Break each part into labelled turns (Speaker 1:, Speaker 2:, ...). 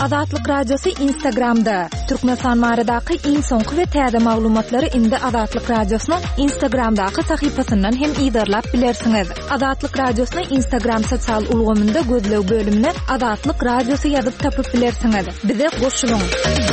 Speaker 1: Azatlyk Radiosu Instagramda. Türkmenistan maradaky iň soňky we täze maglumatlary indi Azatlyk Radiosynyň Instagramdaky sahypasyndan hem ýa-da bilersiňiz. Azatlyk Radiosynyň Instagram sosial ulgamynda gözlew bölümine Azatlyk Radiosu ýazyp tapyp bilersiňiz. Bize goşulyň.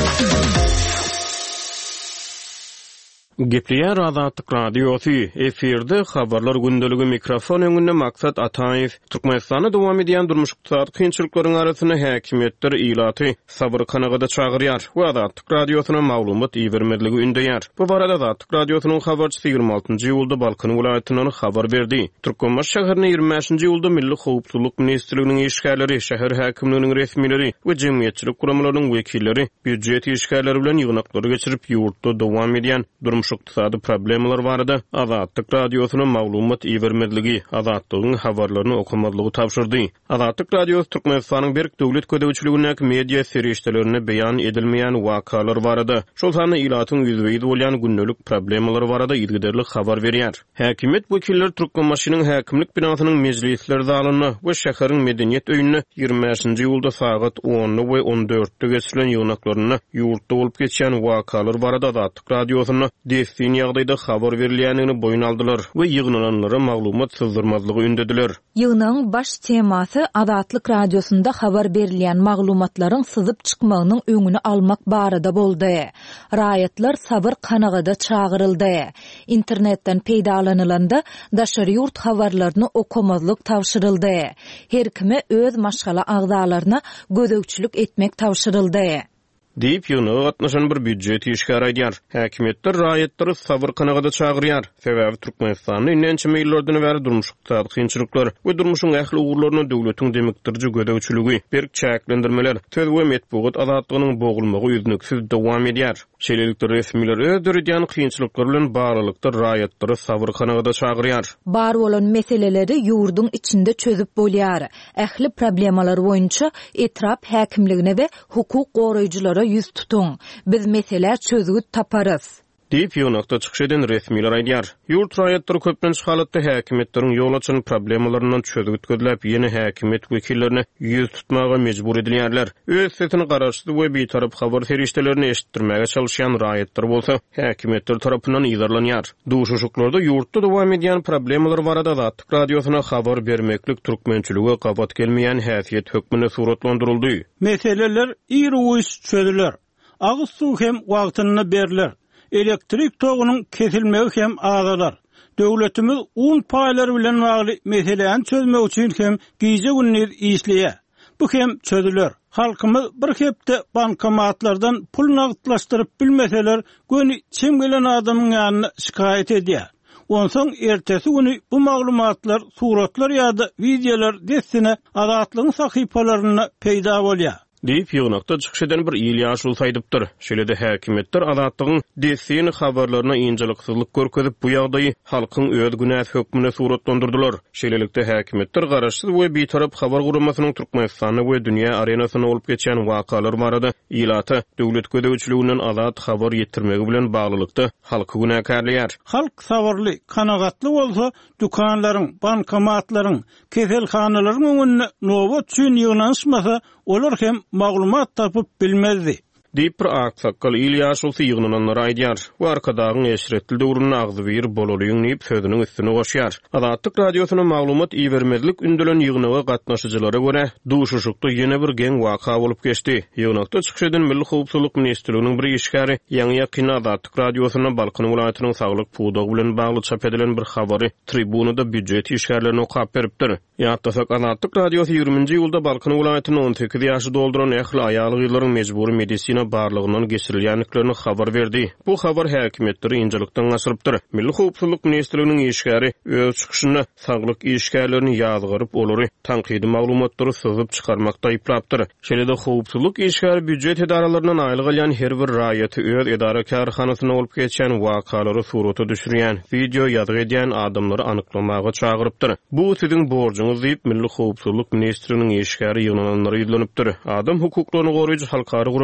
Speaker 2: Gepliýär Azatlyk Radiosu efirde habarlar gündöligi mikrofon öňünde Maksat Ataýew Türkmenistanda dowam edýän durmuşyklar kynçylyklaryň arasyna häkimetler ilaty sabr kanagada çagyrýar we Azatlyk Radiosyna maglumat iýermedligi ündäýär. Bu barada Azatlyk Radiosynyň habarçysy 26-njy ýylda Balkan welaýatyndan habar berdi. Türkmenistan şäherine 25-njy ýylda Milli Howpsuzlyk Ministrliginiň işgärleri, şäher häkimliginiň resmileri we jemgyýetçilik guramlarynyň wekilleri büdjet işgärleri bilen ýygnaklary geçirip ýurtda dowam edýän iqtisadi problemalar barada Azatlyk Radiosynyň maglumat iýermedligi, Azatlygyň habarlaryny okumadlygy tapşyrdy. Azatlyk Radiosu Türkmenistanyň berk döwlet ködäwçiliginiň media serişdelerine beýan edilmeýän wakalar barada, şol sany ilatyň ýüzbeýdi bolýan gündelik problemalar barada ýetgiderli habar berýär. Häkimet wekilleri Türkmenistanyň häkimlik binasynyň mejlisleri zalyny we şäheriň medeniýet öýüne 25-nji ýylda sagat 10 we 14-de geçirilen ýygnaklaryny ýurtda bolup geçýän wakalar barada Azatlyk Radiosyny destin ýagdaýda habar berilýänini boyun aldylar we ýygnalanlara maglumat syzdyrmazlygy ündediler.
Speaker 1: Ýygynyň baş temasy Azatlyk Radiosunda habar berilýän maglumatlaryň syzyp çykmagynyň öňüni almak barada boldy. Raýatlar sabr kanagada çagyryldy. Internetden peýdalanylanda daşary ýurt habarlaryny okumazlyk tapşyryldy. Her kime öz maşgala agzalaryna gödökçilik etmek tapşyryldy.
Speaker 2: Diýip ýygyna gatnaşan bir büdjet işgär aýdýar. Häkimetler raýatlary sabr kanagada çagyrýar. Sebäbi Türkmenistanyň näçe meýillerden bäri durmuşykda kynçylyklar we durmuşyň ähli ugurlaryna döwletiň demekdirji gödäwçiligi, berk çäklendirmeler, söz we medeniýet azatlygynyň bogulmagy üznüksiz dowam edýär. Şeýlelikde resmiler ödürýän kynçylyklar bilen baralykda raýatlary sabr kanagada çagyrýar.
Speaker 1: Bar bolan meseleleri ýurduň içinde çözüp bolýar. Ähli problemalar boýunça etrap häkimligine we hukuk goraýjylara yüz tutun. Biz mesele çözüp taparız.
Speaker 2: Diýip ýoňakda çykyş eden resmiler aýdýar. Ýurt raýatlary köplenç halatda häkimetleriň ýol açan problemalaryny çözüp ötgüdläp ýene häkimet wekillerini ýüz tutmaga mejbur edilýärler. Öz setini garaşdy we beýtarap habar serişdelerini eşitdirmäge çalışýan raýatlar bolsa, häkimetler tarapyndan ýydarlanýar. Duşuşuklarda ýurtda dowam edýän problemalar barada Azatlyk Radiosyna habar bermeklik türkmençiligi gabat gelmeýän häsiýet hökmüne suratlandyryldy.
Speaker 3: Meseleler ýyry çözüler. Agyz suw hem wagtyny berler. Elektrik togynyň kesilmegi hem azalar. Döwletimiz un paýlary bilen bagly meselelerini çözmek üçin hem giýje günler işleýär. Bu hem çözüler. Halkymyz bir hepde bankomatlardan pul nagdlaşdyryp bilmeseler, göni çim gelen adamyň ýanyna şikayet edýär. Onsoň ertesi güni bu maglumatlar, suratlar ýa-da videolar destine Azatlygyň sahypalaryna peýda bolýar.
Speaker 2: Diýip ýygnakda çykyş eden bir ýyl saýdypdyr. Şeýlede häkimetler Azatlygyň destin habarlaryna ýynjylyksızlyk görkezip bu ýagdaýy halkyň öz günäs hökmüne suratlandyrdylar. Şeýlelikde häkimetler garaşsyz we beýtarap habar guramasynyň Türkmenistany we dünýä arenasyna bolup geçen wakalar barada ýylaty döwlet ködäwçiliginden azat habar ýetirmegi bilen baglylykda halky günäkärleýär.
Speaker 3: Halk sabrly, kanagatly bolsa, dukanlaryň, bankomatlaryň, keselhanalaryň öňüne nowat üçin ýygnanşmasa, olar hem maglumat tapıp bilmezdi.
Speaker 2: Diýip bir aksakal Ilýaşowy ýygnananlara aýdýar. Bu arkadagyň eşretli döwrüne agzy bir bolalygyň diýip sözüniň üstüne goşýar. Azatlyk Radiosyna maglumat iýermedlik ündelen ýygnaga gatnaşyjylara görä duşuşykda ýene bir geň waka bolup geçdi. Ýygnakda çykyş eden Milli Howpsuzlyk Ministrliginiň bir işgäri ýa-ni ýakyn Azatlyk Radiosyna Balkan welaýatynyň saglyk puwdagy bilen bagly çap edilen bir habary tribunada büdjet işgärlerini okap beripdir. Ýa-da Azatlyk Radiosu 20-nji ýylda Balkan welaýatyny 18 ýaşy dolduran ähli aýalygylaryň mejburi medisina barlygyndan geçirilýänliklerini habar berdi. Bu habar häkimetleri ýynjylykdan gaşyrypdyr. Milli Howpsuzlyk Ministrliginiň işgäri öz çykyşynda saglyk işgärlerini ýazgyryp olary tanqidi maglumatlary syzyp çykarmakda aýplapdyr. Şeýlede howpsuzlyk işgäri büdjet edaralaryndan aýlyk alýan her bir raýaty öz edara karhanasyna bolup geçen wakalary surata düşürýän, video ýadyg edýän adamlary anyklamaga çagyrypdyr. Bu siziň borjuňyz diýip Milli Howpsuzlyk Ministrliginiň işgäri ýygnananlary ýylanıpdyr. Adam hukuklaryny goraýjy halkary guramlar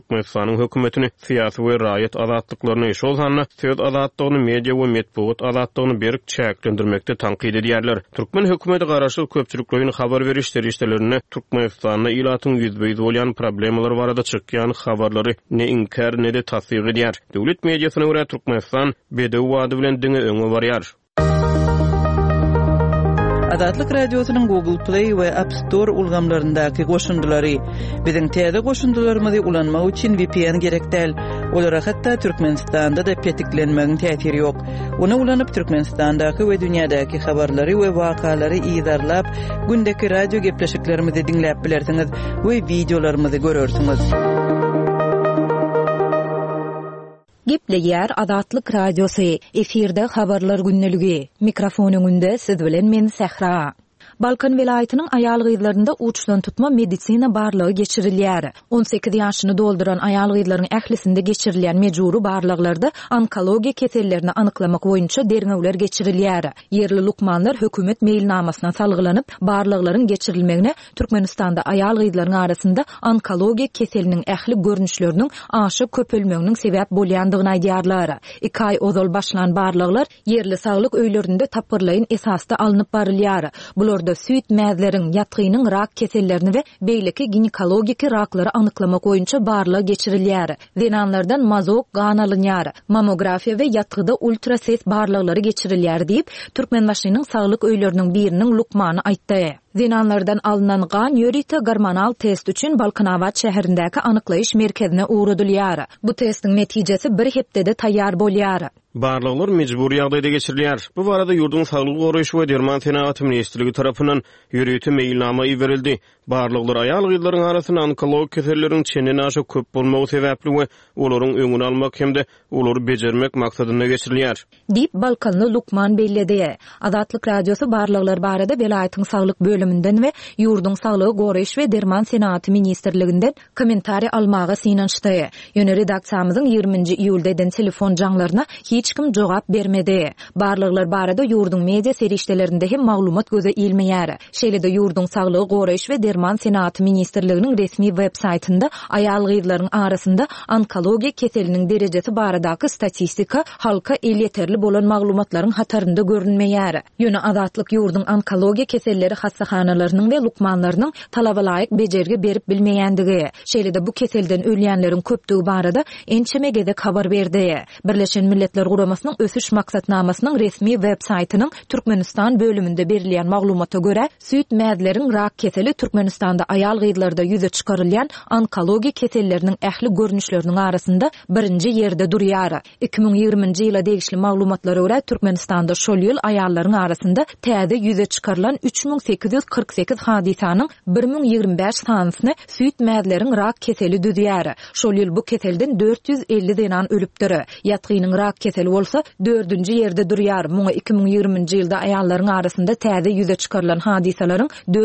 Speaker 2: Türkmenistanyň hökümetini syýasy we raýat azatlyklaryny eşol sanly söz azatlygyny media we medeniýet azatlygyny berip çäklendirmekde tanqid edýärler. Türkmen hökümeti garaşyk köpçüliklerini habar berişleri işlerini Türkmenistanyň ilatyň ýüzbeýiz bolýan problemalar barada çykýan habarlary ne inkar ne de tasdiq edýär. Döwlet mediasyna görä Türkmenistan bedew wady bilen diňe öňe barýar.
Speaker 4: Azatlyk radiosynyň Google Play we App Store ulgamlaryndaky goşundulary biziň täze goşundularymyzy ulanmak üçin VPN gerek däl. Olara hatda Türkmenistanda da petiklenmegiň täsiri ýok. Onu ulanyp Türkmenistandaky we dünýädäki habarlary we wakalary ýyzarlap gündäki radio gepleşiklerimizi dinläp bilersiňiz we videolarymyzy görersiňiz.
Speaker 1: Gepleýär Azatlyk radiosu. Efirde habarlar günneligi. Mikrofon öňünde siz bilen men Sehra. Balkan vilayatynyň aýal gyzlarynda uçdan tutma medisina barlygy geçirilýär. 18 ýaşyny dolduran aýal gyzlaryň ählisinde geçirilýän mejburi barlyklarda onkologiýa kesellerini anyklamak boýunça derňewler geçirilýär. Yerli lukmanlar hökümet meýilnamasyna salgylanyp barlyklaryň geçirilmegine Türkmenistanda aýal gyzlaryň arasynda onkologiýa keseliniň ähli görnüşleriniň aşy köpelmeginiň sebäp bolýandygyny aýdýarlar. 2 ay ozal başlan barlyklar yerli saglyk öýlerinde tapyrlaýyn esasda alınıp barylýar. Bularda süýt mäzleriň, ýatgynyň rak kesellerini we beýleki ginekologik raklary anyklamak boýunça barlygy geçirilýär. Venanlardan mazok gan alınýar. Mamografiýa we ýatgyda ultrases barlyklary geçirilýär diýip Türkmenbaşynyň saglyk öýleriniň biriniň lukmany aýtdy. Venanlardan alınan gan ýörite gormonal test üçin Balkanawat şäherindäki anyklaýyş merkezine uğradylýar. Bu testiň netijesi bir hepdede taýýar bolýar.
Speaker 2: Barlyklar mejburi ýagdaýda geçirilýär. Bu barada ýurduň saglyk goraýyş we derman senaty ministrligi tarapyndan ýürüýte meýilnama berildi. Barlyklar aýal gyzlaryň arasyna onkolog keselleriň çenini aşy köp bolmagy sebäpli we olaryň öňüni almak hemde olary bejermek maksadyna geçirilýär. Diýip
Speaker 1: Balkanly Lukman beýledi. Azatlyk radiosu barlyklar barada welaýatyň saglyk bölümünden we ýurduň saglyk goraýyş we derman senaty ministrliginden kommentari almagy synançdy. Ýöne redaksiýamyzyň 20-nji iýulda eden telefon jaňlaryna hiç kim jogap bermedi. Barlyklar barada ýurduň media serişdelerinde hem maglumat göze ilmeýär. Şeýle-de ýurduň saglyk goraýyş we derman senaty ministrliginiň resmi web saýtynda aýal gyzlaryň arasynda onkologiýa keseliniň derejesi baradaky statistika halka ýeterli bolan maglumatlaryň hatarynda görünmeýär. Ýöne Azatlyk ýurduň onkologiýa keselleri hastahanalarynyň we lukmanlarynyň talaba laýyk bejerge berip bilmeýändigi, şeýle-de bu keselden ölýänleriň köpdügi barada ençemegede habar berdi. Birleşen Milletler Guramasynyň ösüş maksatnamasynyň resmi web saýtynyň Türkmenistan bölümünde berilýän maglumata görä, süýt mäzleriň rak keseli Türkmenistanda aýal gyzlarda ýüze çykarylýan onkologiýa keselleriniň ähli görnüşleriniň arasynda birinji ýerde durýar. 2020-nji ýyla degişli maglumatlara görä Türkmenistanda şol ýyl aýallaryň arasynda täze ýüze çykarylan 3848 hadisanyň 1025 sanysyny süýt mäzleriň rak keseli düzýär. Şol ýyl bu keselden 450 denan ölüpdir. Ýatgynyň rak keseli bolsa 4-nji ýerde durýar. Muňa 2020-nji ýylda aýallaryň arasynda täze ýüze çykarylan hadisalaryň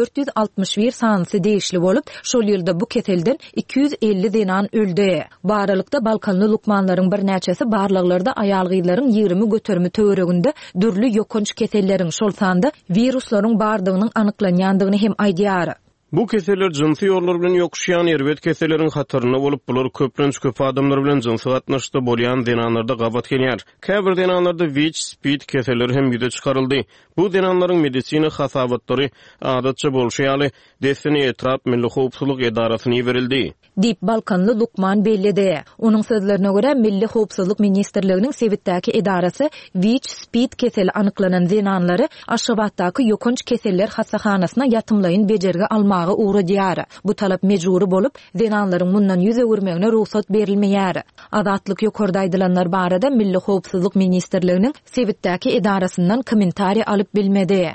Speaker 1: 461 sanysy degişli bolup, şol ýylda bu keselden 250 denan öldi. Baralykda Balkanly lukmanlaryň bir näçesi barlyklarda aýal gyzlaryň 20 götermi töwereginde dürli ýokunç keselleriň şol sanda viruslaryň bardygynyň anyklanýandygyny hem aýdýar.
Speaker 2: Bu keseler jinsy ýollar bilen ýokuşýan erbet keseleriň hatyryna bolup, bular köp adamlar bilen jinsy gatnaşykda bolýan denanlarda gabat gelýär. Käbir denanlarda WIC, SPID keseleri hem ýüze çykaryldy. Bu denanlaryň medisina hasabatlary adatça bolşýaly Desini Etrap Milli Howpsuzlyk Edarasyna berildi.
Speaker 1: Dip Balkanly Lukman beýledi. Onuň sözlerine görä Milli Howpsuzlyk Ministrliginiň Sebitdäki edarasy WIC, SPID keseli anyklanan denanlary Aşgabatdaky ýokunç keseller hasahanasyna ýatymlaýyn bejerge almagy uğradýar. Bu talap mejburi bolup, denanlaryň mundan ýüze görmegine ruhsat berilmeýär. Azatlyk ýokarda aýdylanlar barada Milli Howpsuzlyk Ministrliginiň Sebitdäki edarasyndan kommentari alyp bilmedi.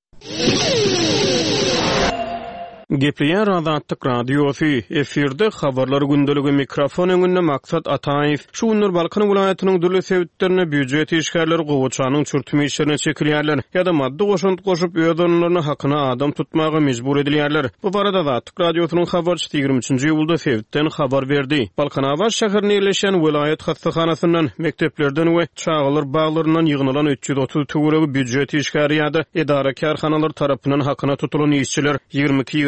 Speaker 2: Gepleýär Azatlyk radiosu. Efirde habarlar gündeligi mikrofon öňünde Maksat Ataýew. Şu günler Balkan welaýatynyň dürli sebitlerine büdjet işgärleri gowçanyň çürtme işlerine çekilýärler ýa-da maddi goşunt goşup öýdönlerini hakyna adam tutmagy mejbur edilýärler. Bu barada Azatlyk radiosynyň habarçysy 23-nji ýylda sebitden habar berdi. Balkanawat şäherine ýerleşen welaýat hastahanasyndan, mekteplerden we çağalar baglaryndan ýygnylan 330 töweregi büdjet işgäri ýa-da edara karhanalar tarapyndan hakyna tutulan işçiler 22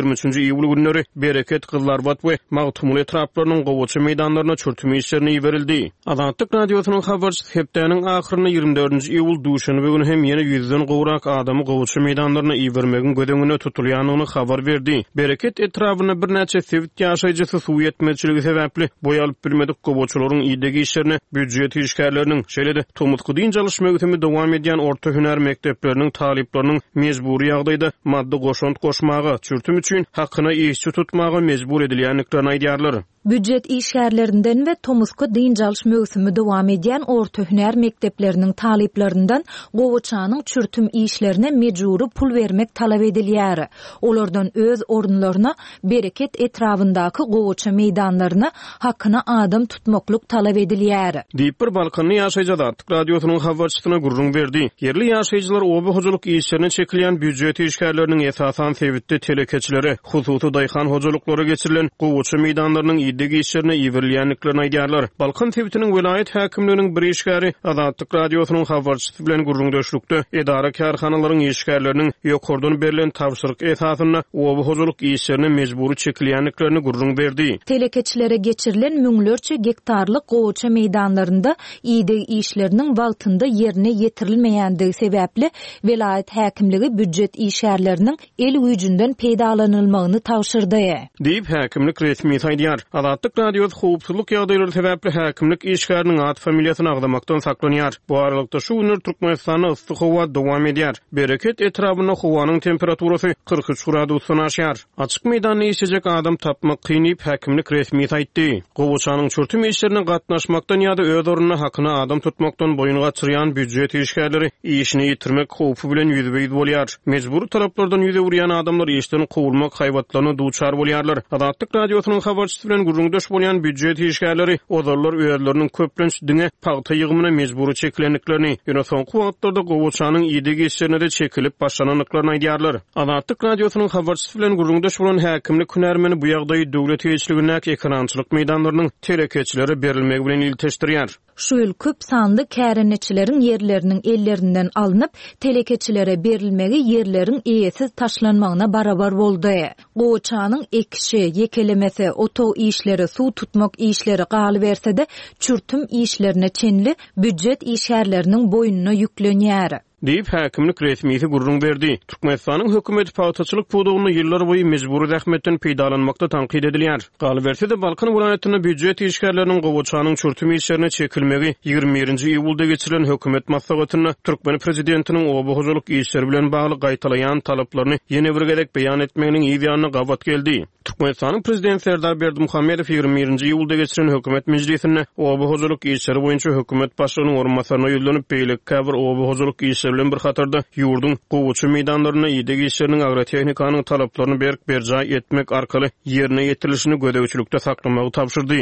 Speaker 2: 23-nji iýul günleri Bereket, Kızlarbat we Magtumul etraplarynyň gowuçy meýdanlaryna çürtme işlerine iberildi. Azatlyk radiosynyň habarçysy hepdeniň ahyryny 24-nji iýul duşanby günü hem ýene 100den gowrak adamy gowuçy meýdanlaryna ibermegin gödöňüne tutulýanyny habar berdi. Bereket etrabyna bir näçe sewit ýaşaýjysy suw ýetmezçiligi sebäpli boýalyp bilmedik gowuçylaryň ýerdäki işlerini büdjet işgärleriniň şeýle Tomutky diň çalışmagyny dowam edýän orta hüner mekdepleriniň talyplarynyň mejburi ýagdaýda maddi goşont goşmagy çürtüm üçin hakyna ýeşçi tutmagy mejbur edilýänliklerini aýdýarlar.
Speaker 1: Büdjet işgärlerinden we Tomutky diň çalışmagyny dowam edýän orta hüner mekdepleriniň talyplaryndan gowuçanyň çürtüm işlerine mejburi pul bermek talap edilýär. Olardan öz orunlaryna Bereket etrafyndaky gowuçy meýdanlaryna hakyna adam tutmaklyk talap edilýär.
Speaker 2: Diýip bir Balkany ýaşaýjy Azatlyk radiosynyň habarçysyna gurrun berdi. Yerli ýaşaýjylar oba hojaluk işlerine çekilýän büdjet işgärleriniň esasan sebitli telekeçileri, hususy daýhan hojalyklary geçirilen gowuçy meýdanlarynyň ýerdäki işlerine iberilýänliklerini aýdýarlar. Balkan sebitiniň welayet häkimliginiň bir işgäri Azatlyk radiosynyň habarçysy bilen gurrun döşlükde edara karhanalaryň işgärleriniň ýokardan berilen tapşyryk esasyna oba hojaluk işlerine mejburi çekilýänliklerini gurrun berdi.
Speaker 1: Telekeçilere geçirilen müňlerçe gektarlyk gowuçy meýdanlarynda ýerdäki işleriniň wagtynda ýerine ýetirilmeýändigi sebäpli welayet häkimligi büdjet işgärleriniň el güýjünden peýdalanylmagyny tawşyrdy.
Speaker 2: Diýip häkimlik resmi aýdýar. Azatlyk radiosy howpsuzlyk ýagdaýlary sebäpli häkimlik işgäriniň ad familiýasyny agdamakdan saklanýar. Bu aralykda şu günler Türkmenistanyň yssyk howa dowam edýär. Bereket etrabyna howanyň temperaturasy 43 gradusdan aşýar. Açyk meýdanda ýeşejek adam tapmak kynýyp häkimlik resmi aýtdy. Gowuçanyň çürtüm işlerine gatnaşmakdan ýa-da öz orunyna hakyna adam tutmakdan boyun gaçyrýan büdjet işgärleri işini ýitirmek howpy bilen ýüzbeýiz bolýar. Mejburi taraplardan ýüze urýan adamlar işden gowulmak haýwatlaryna duçar bolýarlar. Azatlyk radiosynyň habarçysy bilen gurrundaş bolýan büdjet işgärleri ozarlar öýerleriniň köplençdiňe pagta ýygymyna mejburi çeklenliklerini ýöne soňky wagtlarda gowuçanyň ýerdäki işlerine de çekilip başlananlyklaryny aýdýarlar. Azatlyk radiosynyň habarçysy bilen gurrundaş bolan häkimlik hünärmeni bu ýagdaýy döwlet ýeşiligine ekrançylyk meýdanlarynyň telekeçilere berilmegi bilen ilteşdirýär.
Speaker 1: Şu ýyl köp sanly kärenetçileriň ýerleriniň ellerinden alınıp telekeçilere berilmegi ýerleriň eýesiz taşlanmagyna barabar boldy. Gowuçanyň ekişi, yekelemesi, oto işleri, suw tutmak işleri galy berse-de çürtüm işlerine çenli büdjet işgärleriniň boyununa ýüklenýär.
Speaker 2: Diýip häkimlik resmisi gurrun berdi. Türkmenistanyň hökümeti pagtaçylyk pudugyny ýyllar boýy mejburi zähmetden peýdalanmakda tanqid edilýär. Galy berse-de Balkan welaýatyna büdjet işgärleriniň gowuçanyň çürtüm işlerine çekilmegi 21-nji iýulda geçirilen hökümet maslahatyna Türkmen prezidentiniň oba hojaluk işleri bilen bagly gaýtalaýan talaplaryny ýene bir gezek beýan etmeginiň ýa-da gawat geldi. Türkmenistanyň prezidenti Serdar Berdimuhammedow 21-nji iýulda geçirilen hökümet mejlisinde oba hojaluk işleri boýunça hökümet başlygynyň orunmasaryna ýüzlenip beýlik käbir oba hojaluk bilen bir hatarda ýurdun gowuçy meýdanlaryna ýerdäki işleriniň agrotehnikanyň talaplaryny berjay etmek arkaly ýerine ýetirilişini gödäwçilikde saklamagy tapşyrdy.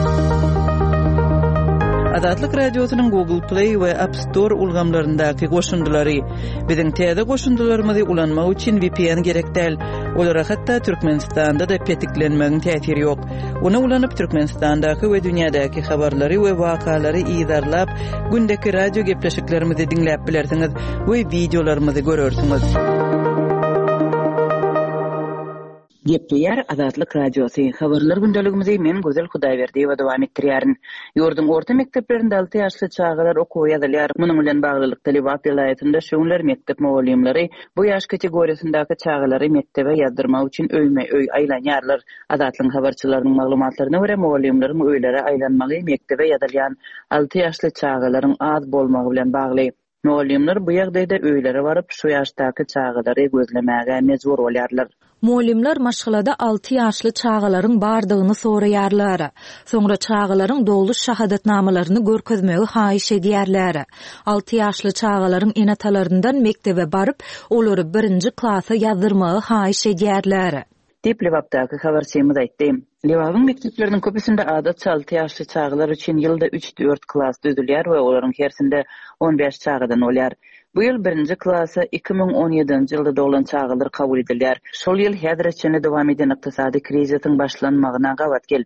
Speaker 4: Azatlyk radiosynyň Google Play we App Store ulgamlaryndaky goşundylary biziň täze goşundylarymyzy ulanmak üçin VPN gerek däl. Olara hatda Türkmenistanda da petiklenmegiň täsiri ýok. Onu ulanyp Türkmenistandaky we dünýädäki habarlary we wakalary ýyzarlap gündäki radio gepleşiklerimizi dinläp bilersiňiz we videolarymyzy görersiňiz. Gepleýär Azatlyk radiosy. Habarlar gündeligimizi men Gözel Hudaýberdiýewa dowam etdirýärin. Ýurdun orta mekdeplerinde 6 ýaşly çağlar okuw ýazylýar. Munyň bilen baglylykda Liwap vilayatyny şoňlar mektep mugallimleri bu ýaş kategoriýasyndaky çağlary mektebe ýazdyrmak üçin öýme-öý aýlanýarlar. Azatlyk habarçylarynyň maglumatlaryna görä mugallimleriň öýlere aýlanmagy mektebe ýazylýan 6 ýaşly çağlaryň az bolmagy bilen bagly. Mugallimler bu ýagdaýda öýlere baryp şu ýaşdaky çağlary gözlemäge mejbur bolýarlar.
Speaker 1: Muallimler maşgalada 6 ýaşly çağalaryň bardygyny soraýarlar. Soňra çağalaryň doluş şahadatnamalaryny görkezmegi haýyş edýärler. 6 ýaşly çağalaryň enatalaryndan mektebe baryp, olary 1-nji klasa ýazdyrmagy haýyş edýärler.
Speaker 4: Dip Liwapdaky habarçymyz aýtdy. Liwapyň mekdepleriniň köpüsinde adatça 6 ýaşly çağlar üçin ýylda 3-4 klas düzülýär we olaryň hersinde 15 çağadan bolýar. Bu ýyl 1-nji klasa 2017-nji ýylda dolan çağlar kabul edilýär. Şol ýyl häzirçe dowam eden ykdysady krizisyň başlanmagyna gawat gelipdi.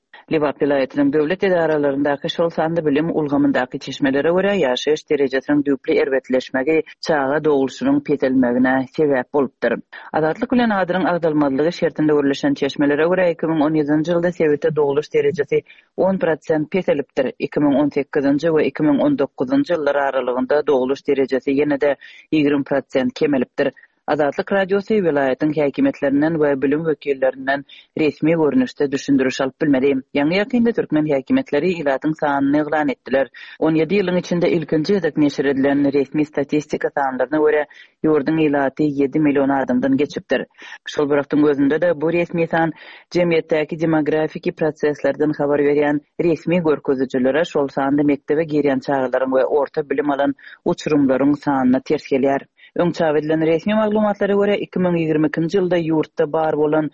Speaker 4: Liwap vilayatynyň döwlet edaralaryndaki şol sandy bilim ulgamyndaky çeşmelere görä ýaşaýyş derejesiniň düýpli erbetleşmegi çağa dogulşynyň petelmegine sebäp bolupdyr. Azatlyk bilen adyryň agdalmalygy şertinde görüleşen çeşmelere görä 2017-nji ýylda sebäte doguluş derejesi 10% petelipdir. 2018-nji we 2019-njy ýyllar aralygynda doguluş derejesi ýene-de 20% kemelipdir. Azatlyk radiosu vilayatyň häkimetlerinden we bilim wekillerinden resmi görnüşde düşündürüş alyp bilmedi. Ýa-ni ýakynda türkmen häkimetleri ilatyň sanyny eglan etdiler. 17 ýylyň içinde ilkinji ýydak neşir edilen resmi statistika sanlaryna görä ýurdun ilaty 7 million adamdan geçipdir. Şol wagtyň özünde de bu resmi san jemgyýetdäki demografiki proseslerden habar berýän resmi görkezijilere şol sandy mektebe girýän çağlaryň we orta bilim alan uçurumlaryň sanyna ters gelýär. Öňçä edilen resmi maglumatlara görä 2022-nji ýylda ýurtda bar bolan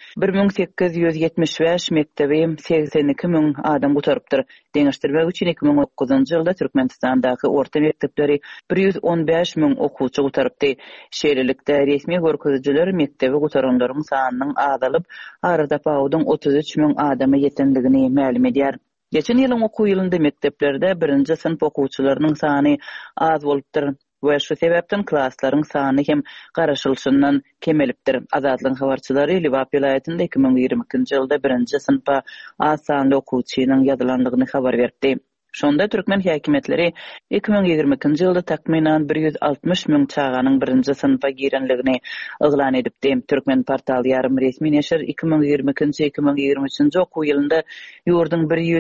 Speaker 4: 1875 mektebi 82 000 adam gutarypdyr. Deňişdirmek üçin 2009-njy ýylda Türkmenistandaky orta mektepleri 115 000 okuwçy gutarypdy. Şeýlelikde resmi görkezijiler mektebi gutaranlaryň sanynyň azalyp arada pawdyň 33 000 adama ýetendigini ma'lum edýär. Geçen ýylyň okuw ýylynda mekteplerde 1-nji sınıf okuwçylarynyň sany az bolupdyr. Ve şu sebepten klaslaryň sany hem garaşylşyndan kemelipdir. Azatlyň habarçylary Liwap vilayatynda 2022-nji ýylda 1-nji sınıfa az sanly okuwçynyň ýazylandygyny habar berdi. Şonda türkmen häkimetleri 2022-nji ýylda takminan 160 000 çağanyň 1-nji sınıfa girenligini eglan edipdi. Türkmen portaly ýarym resmi neşir 2022-2023-nji okuw ýylynda ýurdun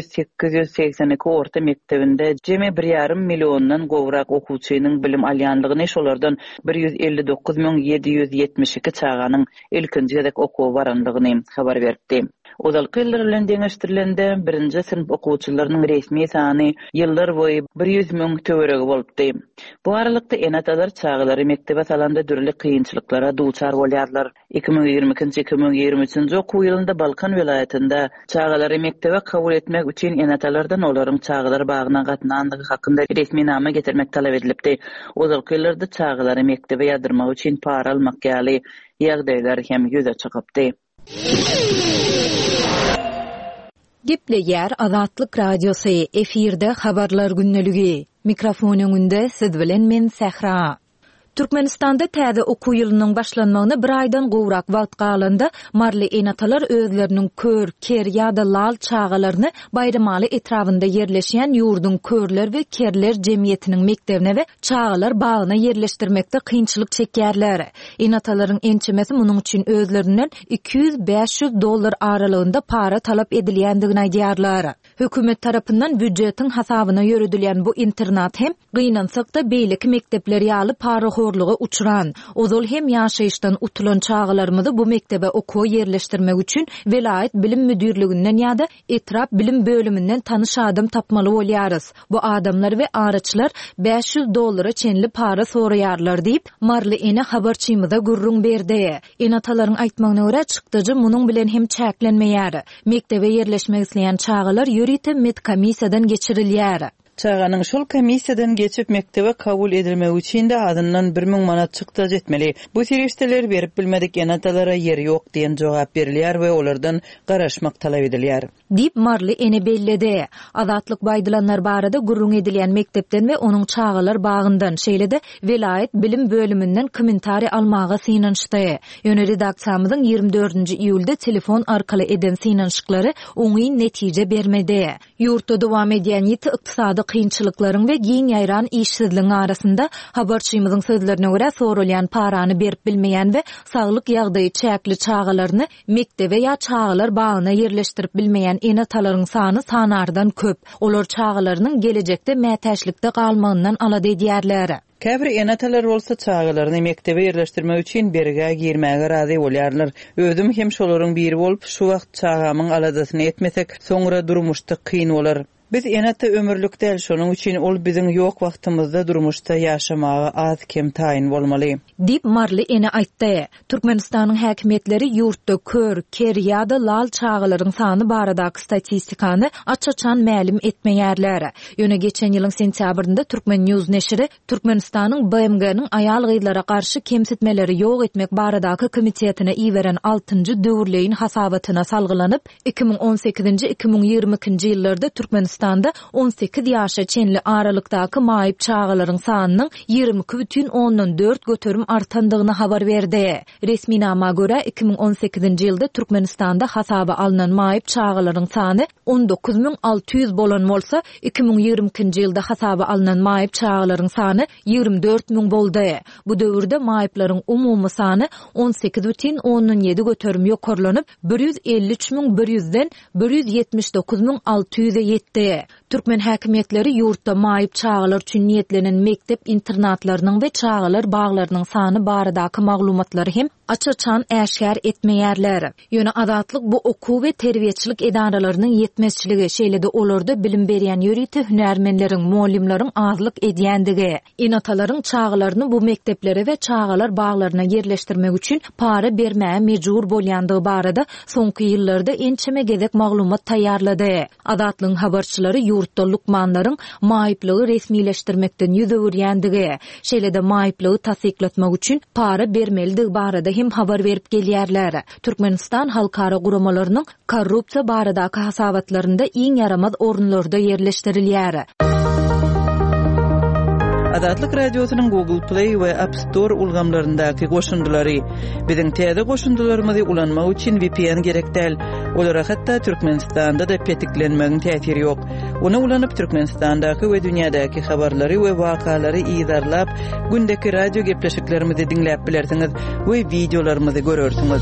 Speaker 4: 182 orta mektebinde jemi 1,5 milliondan gowrak okuwçynyň bilim alýanlygyny, şolardan 159 772 çağanyň ilkinji ýydak okuw baranlygyny habar berdi. Ozalky ýyllar bilen deňeşdirilende 1-nji sınıf okuwçylarynyň resmi sany ýyllar boýy 100 000 töweregi bolupdy. Bu aralykda enatalar çağlary mektebe salanda dürli kynçylyklara duçar bolýarlar. 2022-2023-nji okuw ýylynda Balkan vilayatynda çağlary mektebe kabul etmek üçin enatalardan olaryň çağlar bagyna gatnandygy hakynda resmi nama getirmek talap edilipdi. Ozalky ýyllarda çağlary mektebe ýadyrmak üçin para almak ýaly ýagdaýlar hem ýüze çykypdy.
Speaker 1: Gepleýär Azatlyk radiosu efirde habarlar günneligi. Mikrofon öňünde siz bilen men Sehra. Türkmenistanda täze okuw ýylynyň başlanmagyna bir aýdan gowrak wagt galanda marly enatalar özleriniň kör, ker ýa-da lal çağalaryny bayramaly etrafynda ýerleşýän ýurdun körler we kerler jemgyýetiniň mektebine we çağalar bagyna ýerleşdirmekde kynçylyk çekýärler. Enatalaryň ençemesi munyň üçin özlerinden $200-500 aralygynda para talap edilýändigini aýdýarlar. Hökümet tarapyndan büdjetiň hasabyna ýöredilýän bu internat hem gynansak da beýleki mektepleri ýaly para horluğa uçuran, ozol hem ýaşaýyşdan utulan çağalarymyzy bu mektebe okuw ýerleşdirmek üçin vilayet bilim müdürliginden ýa-da etrap bilim bölümünden tanyş adam tapmaly bolýarys. Bu adamlar we araçlar $500 çenli para soraýarlar diýip marly ene habarçymyza gurrun berdi. Enatalaryň aýtmagyna görä çykdyjy munyň bilen hem çäklenmeýär. Mektebe ýerleşmek isleýän çağalar ýörite medkomisiýadan geçirilýär.
Speaker 4: Çağanyň şol komissiýadan geçip mektebe kabul edilmek üçin de adyndan 1000 manat çykdyr etmeli. Bu serişdeler berip bilmedik enatalara yer ýok diýen jogap berilýär we olardan garaşmak talap edilýär.
Speaker 1: Dip marly ene belledi. Azatlyk baýdylanlar barada gurrun edilýän mektepden we onuň çağalar bagyndan şeýlede vilayet bilim bölümünden kommentari almaga synanşdy. Ýöne redaksiýamyzyň 24-nji iýulda telefon arkaly eden synanşyklary oňy netije bermedi. Ýurtda dowam edýän ýeti ykdysady kynçylyklaryň we giň ýaýran işsizligiň arasynda habarçymyzyň sözlerine görä sorulýan parany berip bilmeýän we saglyk ýagdaýy çäkli çağalaryny mektebe ýa çağalar bagyna ýerleşdirip bilmeýän enatalaryň sany sanardan köp. Olar çağalarynyň gelecekde mätäçlikde galmagyndan alady edýärler.
Speaker 4: Käbir enatalar bolsa çağalaryny mektebe ýerleşdirmek üçin berge girmäge razy bolýarlar. Özüm hem şolaryň biri bolup şu wagt çağamyň aladasyny etmesek, soňra durmuşda kyn bolar. Biz enata ömürlük däl, şonuň üçin ol biziň ýok wagtymyzda durmuşda ýaşamagy az kem taýin bolmaly.
Speaker 1: Dip marly ene aýtdy. Türkmenistanyň häkimetleri ýurtda kör, ker ýa-da lal çağılaryň sany baradaky statistikany açaçan mälim etmeýärler. Ýöne geçen ýylyň sentýabrynda Türkmen News neşri Türkmenistanyň BMG-niň aýal gyzlara garşy kemsitmeleri ýok etmek baradaky komitetine iweren 6-njy döwürleýin hasabatyna salgylanyp 2018-2022 ýyllarda Türkmenistanda 18 ýaşa çenli aralykdaky maýyp çağılaryň sanynyň 22,4 göterim artandygyny habar berdi. Resmi nama göre 2018-nji ýylda Türkmenistanda hasaba alynan maýyp çağılaryň sany 19.600 bolan bolsa, 2022-nji ýylda hasaba alynan maýyp çağılaryň sany 24.000 boldy. Bu döwürde maýyplaryň umumy sany 18,7 göterim ýokarlanyp 153.100-den 179.600-e ýetdi. Türkmen häkimetleri ýurtda maýyp çağılar üçin niýetlenen mektep internatlarynyň we çağılar baglarynyň sany baradaky maglumatlary hem açaçan äşkär etmeýärler. Ýöne azatlyk bu okuw we terbiýetçilik edaralarynyň ýetmezçiligi, şeýle-de olarda bilim berýän ýöriti hünärmenleriň, muallimlaryň azlyk edýändigi, enatalaryň çağılaryny bu mekteplere we çağılar baglaryna yerleşdirmek üçin para bermäge mejbur bolýandygy barada soňky ýyllarda ençeme gezek maglumat taýýarlady. Azatlygyň habarçylary ýurtda lukmanlaryň maýyplygy resmileşdirmekden ýüzürýändigi, şeýle-de maýyplygy tasdikletmek üçin para bermeligi barada hem habar berip gelýärler. Türkmenistan halkara guramalarynyň korrupsiýa baradaky hasabatlarynda iň yaramaz orunlarda yerleşdirilýär.
Speaker 4: Azatlyk radiosynyň Google Play we App Store ulgamlaryndaky goşundulary biziň täze goşundularymyzy ulanmak üçin VPN gerekdäl. Olara hatda Türkmenistanda da petiklenmegiň täsiri ýok. Onu ulanyp Türkmenistandaky we dünýädäki habarlary we wakalary ýyzarlap, gündäki radio gepleşiklerimizi diňläp bilersiňiz we videolarymyzy görersiňiz.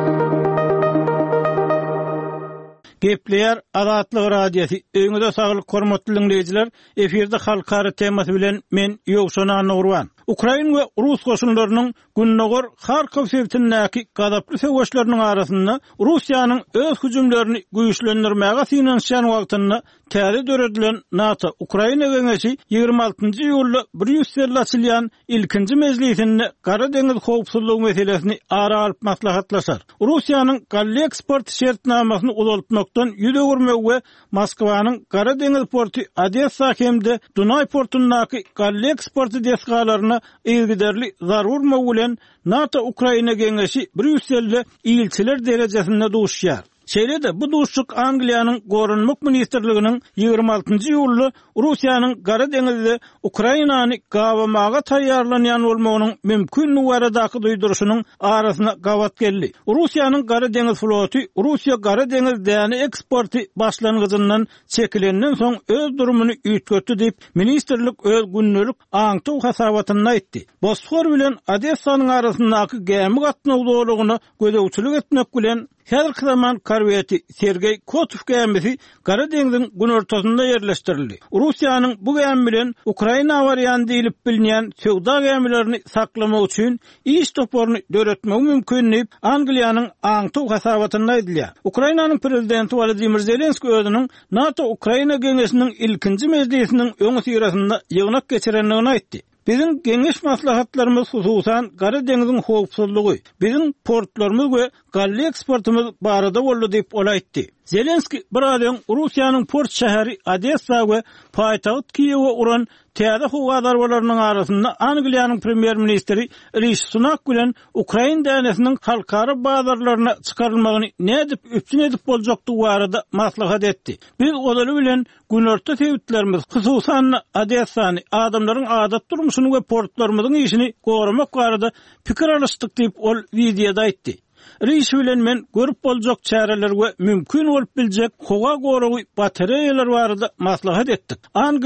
Speaker 3: Gepleýär Azatlyk radiosu. Öňüňizde saglyk hormatly dinleýijiler, efirde halkara temasy bilen men Ýowşan Nurwan. Ukraina we Rus goşunlarynyň günnäger Harkov şehrindäki gazaply söwüşleriniň arasynda Russiýanyň öz hüjümlerini güýçlendirmäge synanýan wagtynda täze döredilen NATO Ukraina geňeşi 26-njy ýylda Brüsselde açylýan ilkinji mejlisinde Gara deňiz howpsuzlygy meselesini ara alyp maslahatlaşar. Russiýanyň galli eksport şertnamasyny uzaltmakdan ýüze görmek we Moskwanyň Gara deňiz porty Odessa hemde Dunay portundaky galli eksporty desgalaryna ýygyderli zarur bilen NATO Ukraina geňeşi Brüsselde ilçiler derejesinde duşýar. Şeýle-de bu duşuk Angliýanyň Gorunmak ministrliginiň 26-njy ýylda Russiýanyň Gara deňizde Ukrainany gawamaga taýýarlanýan bolmagynyň mümkin baradaky duýduruşynyň arasyna gawat geldi. Russiýanyň Gara deňiz floty Russiýa Gara deňizdäni eksporty başlangyjyndan çekilenden soň öz durumyny üýtgetdi diýip ministrlik öz günnelik aňtyw hasabatyny aýtdy. Bosfor bilen Odessanyň arasyndaky gämi gatnaşygyny gözegçilik etmek bilen häzirki zaman korveti Sergey Kotov gemisi Gara deňiziň gün ortasynda yerleşdirildi. Russiýanyň bu gemi bilen Ukraina awariýany diýilip bilinýän söwda gemilerini saklamak üçin iş toporuny döretmek mümkinligi Angliýanyň aňtyw hasabatyna aýdylýar. Ukrainanyň prezidenti Volodymyr Zelenski özüniň NATO Ukraina geňeşiniň ilkinji mejlisiniň öňü syrasynda ýygnak geçirenligini aýtdy. Bizim geniş maslahatlarımız hususan Gara deňiziň howpsuzlygy, bizim portlarymyz we galli eksportymyz barada boldy diýip olaýtdy. Zelenski bir adam Russiýanyň port şäheri Odessa we paýtagyt Kiýewe uran täze howazarlarynyň arasynda Angliýanyň premier ministri Rishi Sunak bilen Ukraina dänesiniň halkara bazarlaryna çykarylmagyny nädip üpsün edip boljakdygy barada maslahat etdi. Biz olary bilen günorta täwitlerimiz hususan Odessany, adamlaryň adat durmuşyny we portlarymyzyň işini goramak barada pikir alışdyk diýip ol videoda aýtdy. Rishi bilen men görüp boljak çäreler we mümkin bolup biljek howa goragy batareýalar barada maslahat etdik. Angliýa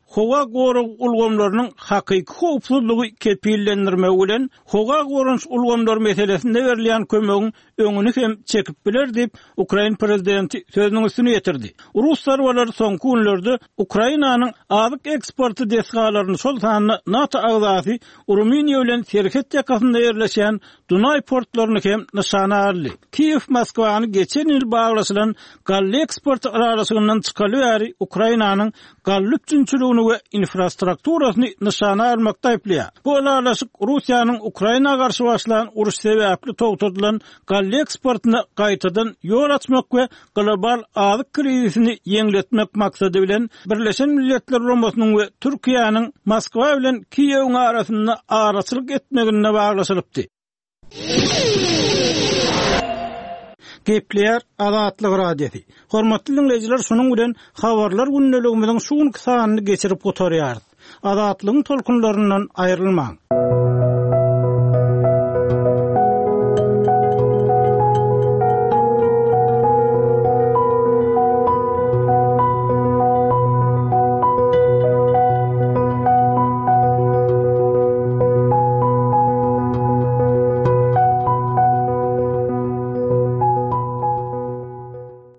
Speaker 3: howa gorug ulgamlarynyň hakyky howpsuzlygy kepillendirmek bilen howa gorunç ulgamlar meselesinde berilýän kömegiň öňüni hem çekip biler diýip Ukraina prezidenti sözüniň üstüne ýetirdi. Rus sarwalar soňky günlerde Ukrainanyň azyk eksporty desgalaryny şol sanyny NATO agzasy Ruminiýa bilen Serhet ýakasynda ýerleşen Dunay portlaryny hem nişana aldy. Kiýew Moskwany geçen ýyl baglaşylan gally eksporty aralysyndan çykaly bäri Ukrainanyň gally üçinçiligini we infrastrukturasyny nişana almakda aýplýar. Bu aralaşyk Russiýanyň Ukraina garşy başlayan uruş sebäpli togtadylan gally eksportyny gaýtadan ýol açmak we global azyk krizisini ýeňletmek maksady bilen Birleşen Milletler Romasynyň we Türkiýanyň Moskwa bilen Kiýew arasynda araçylyk etmegine baglaşylypdy. Gepler Azatlyk radiosi. Hormatly dinleyijiler, şonuň bilen habarlar gündeligimiziň şu günkü sanyny geçirip oturýar. Azatlygyň tolkunlaryndan aýrylmaň.